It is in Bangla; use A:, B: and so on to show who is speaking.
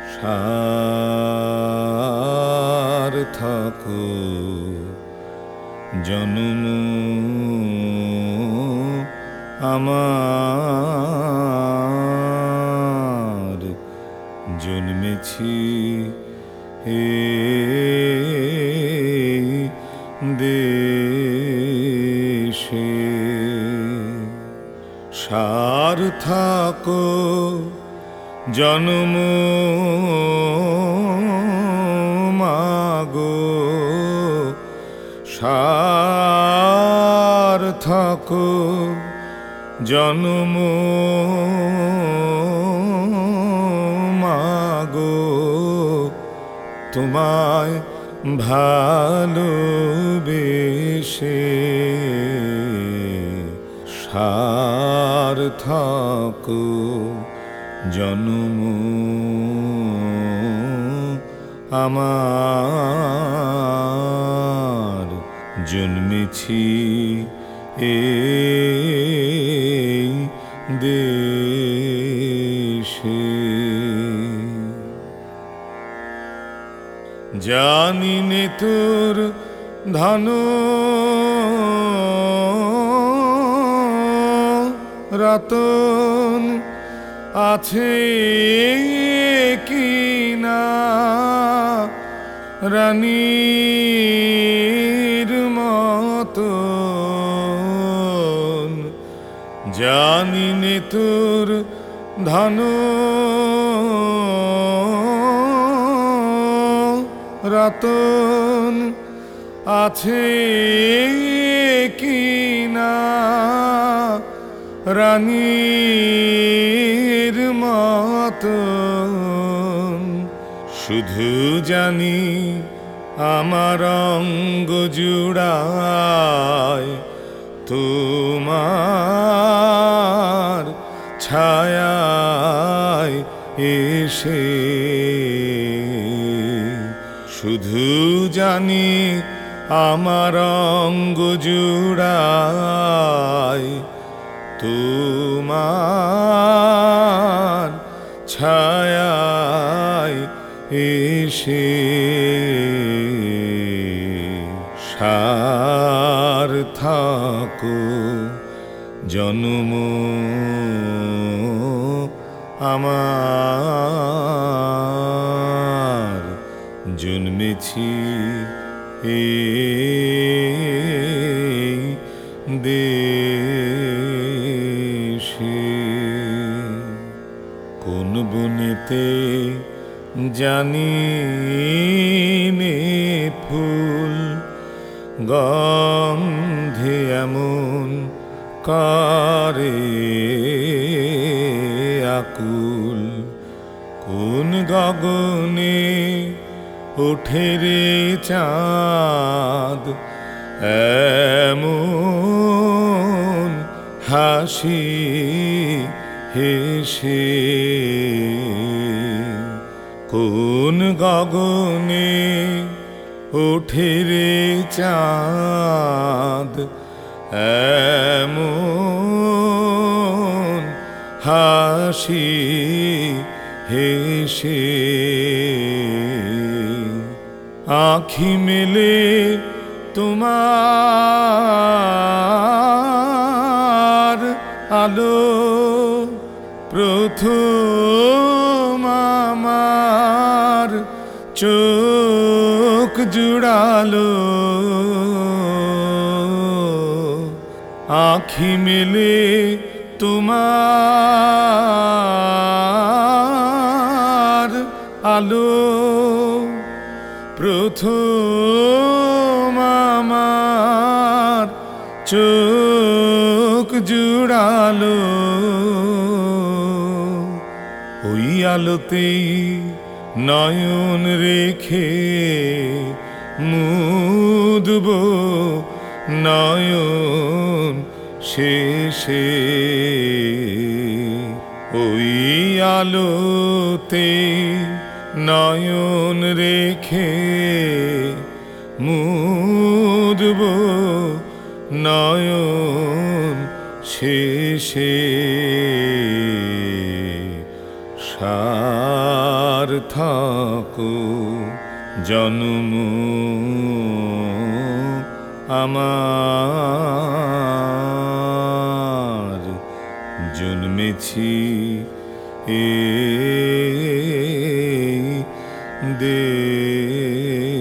A: সার্থক জন্ম আমার, জন্মেছি এই দেশে। সার্থক জন্ম মাগো, সার্থক জন্ম মাগো, তোমায় ভালোবেসে। সার্থক জন্ম আমার, জন্মেছি এই দেশে। জানি নে তোর ধন রতন আছে কি না, রানীর মতন। জানি নে তোর ধন রতন আছে কি না, রানীর মতন। শুধু জানি আমার অঙ্গ জুড়ায় তোমার ছায়ায় এসে। শুধু জানি আমার অঙ্গ জুড়ায় তোমার ছায়ায় এসে। সার্থক জন্ম আমার, জন্মেছি এই দেশে। কোন বনেতে জানি নে ফুল, গন্ধে এমন করে আকুল। কোন গগনে ওঠে রে চাঁদ, এমন হাসি হেসে। কোন গগনে ওঠে রে চাঁদ, এমন হাসি হেসে। আঁখি মেলে তোমার আলো, প্রথম আমার চোখ জুড়ালো। আঁখি মেলে তোমার আলো, প্রথম আমার চোখ জুড়ালো। ওই আলোতেই নয়ন রেখে মুদব নয়ন শেষে। ওই আলোতে নয়ন রেখে মুদব নয়ন শেষে। সার্থক আর থাকো জন্ম আমার, জন্মেছি এই দেশে।